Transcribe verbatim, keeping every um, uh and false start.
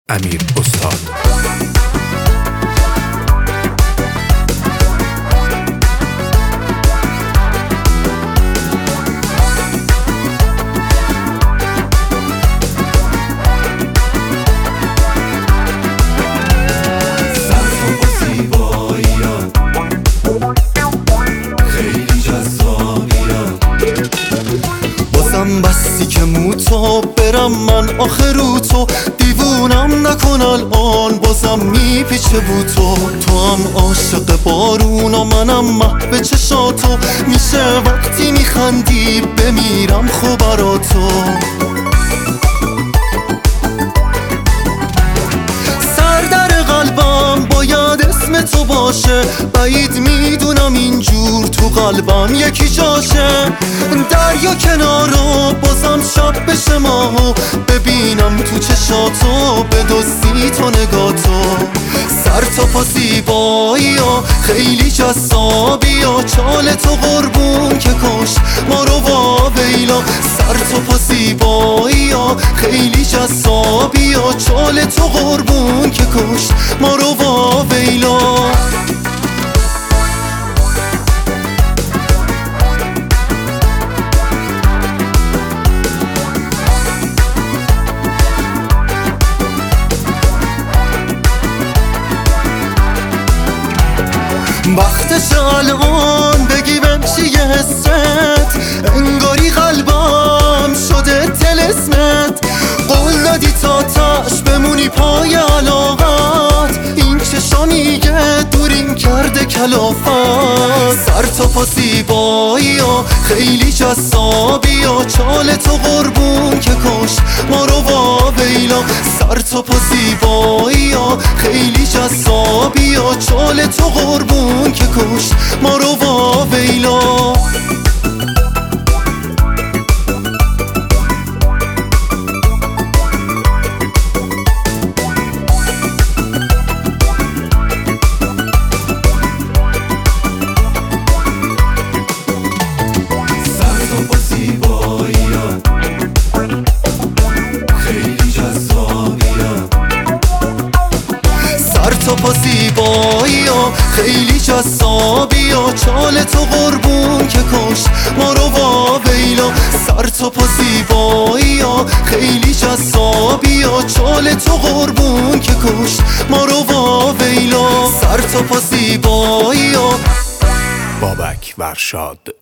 امیر استاد. بستی که موتو برم من آخر رو تو دیوونم نکن الان بازم میپیچه بو تو تو هم عاشق بارون و منم محو چشاتو میشه وقتی میخندی بمیرم خو برا تو سردر قلبم باید اسم تو باشه بعید میدونم اینجور تو قلبم یکی جاشه دریا کنارو بازم شب بشه ماهو ببینم تو چشاتو بدزدی تو نگاتو سر تا پا زیبایی ها خیلی جذابی ها چال تو قربون که کش ما رو وا ویلا سر تا پا زیبایی ها خیلی جذابی ها چال تو قربون که کش ما رو وا ویلا وقتش الان بگی بمشی یه حست انگاری قلبم شده تلسمت قول دادی تا تاش بمونی پای علاقات این چشا میگه دوریم کرده کلافت سر تا پا زیبایی ها خیلی جذابی ها چال تو قربون که کش ما رو وا ویلا سر تا پا زیبایی ها خیلی جذابی ها چال تو قربون که کش ما رو وا ویلا تو پا زیبایی ها خیلی جذابی ها چال تو قربون که کش ما رو وا ویلا سر تو پا زیبایی ها خیلی جذابی ها چال تو قربون که کش ما رو وا ویلا سر تو پا زیبایی ها بابک ورشاد.